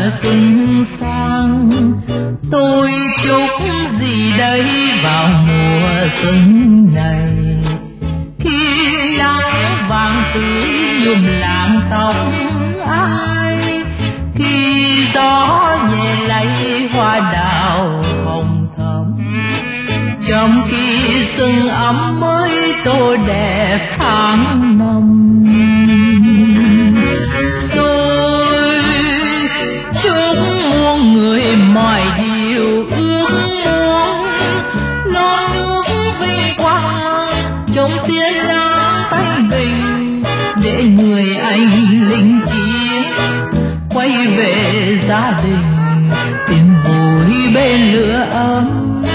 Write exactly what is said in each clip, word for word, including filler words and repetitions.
xuân sang. Tôi chúc gì đây vào mùa xuân này, khi nắng vàng tươi nhuộm làng tóc ai, khi gió nhẹ lay hoa đào hồng thắm, trong khi xuân ấm mới tô đẹp tháng năm. Tôi chúc muôn người mọi điều ước muốn, non nước vinh quang trong tiếng nắng thanh bình, để người anh lính chiến quay về gia đình, tìm vui bên lửa ấm.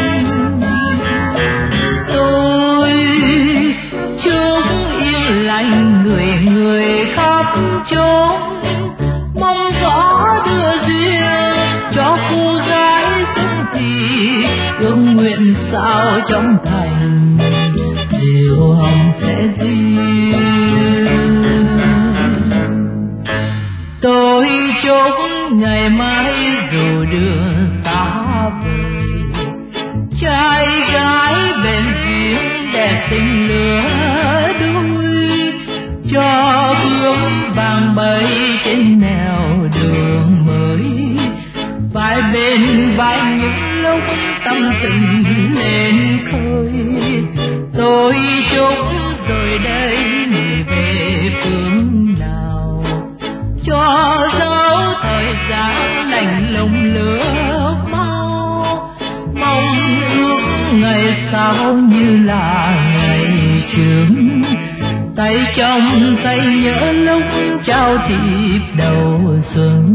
Tôi chúc yên lành người người khắp chốn, mong gió đưa duyên cho cô gái xuân thì, ước nguyện sao trong thành điều hồng sẽ duyên. Tôi chúc ngày mai dù đường xa vời, trai gái bền duyên đẹp tình lứa đôi, cho bướm vàng bay trên nẻo đường mới, vai bên vai những lúc tâm tình lên khơi. Tôi chúc rồi đây người về phương nào, cho dấu thời gian lạnh lùng lướt mau, mong ước ngày sau như là ngày trước, tay trong tay nhớ lúc trao thiệp đầu xuân.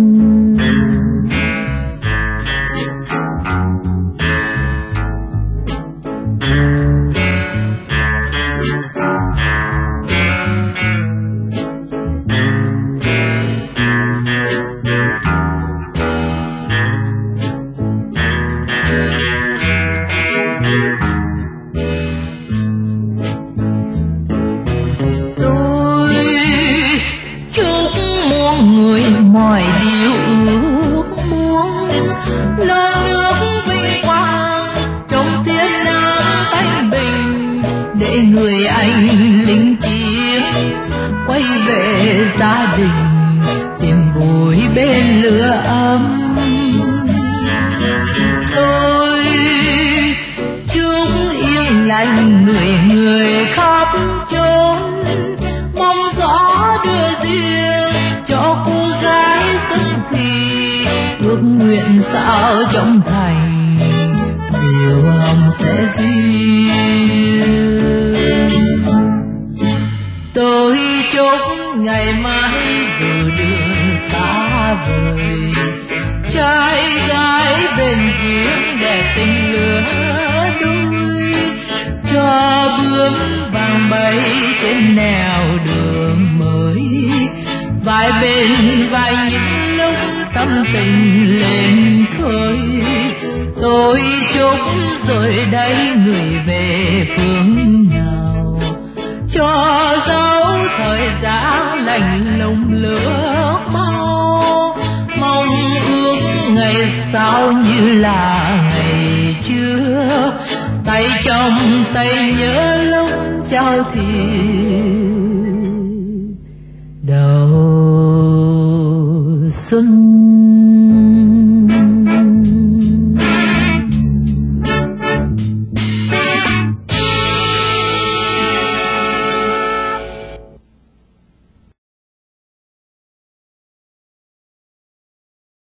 Gia đình tìm vui bên lửa ấm. Tôi chúc yên lành người người khắp chốn, mong gió đưa duyên cho cô gái xuân thì, ước nguyện sao trong thành điều hồng sẽ duyên. Tôi chúc ngày mai dù đường xa vời, trai gái bên duyên đẹp tình lứa đôi, cho bướm vàng bay trên nẻo đường mới, vai bên vai những lúc tâm tình lên khơi. Tôi chúc rồi đây người về phương nào, cho dấu thời gian lạnh lùng lướt mau, mong ước ngày sau như là ngày trước, tay trong tay nhớ lúc trao thiệp đầu xuân.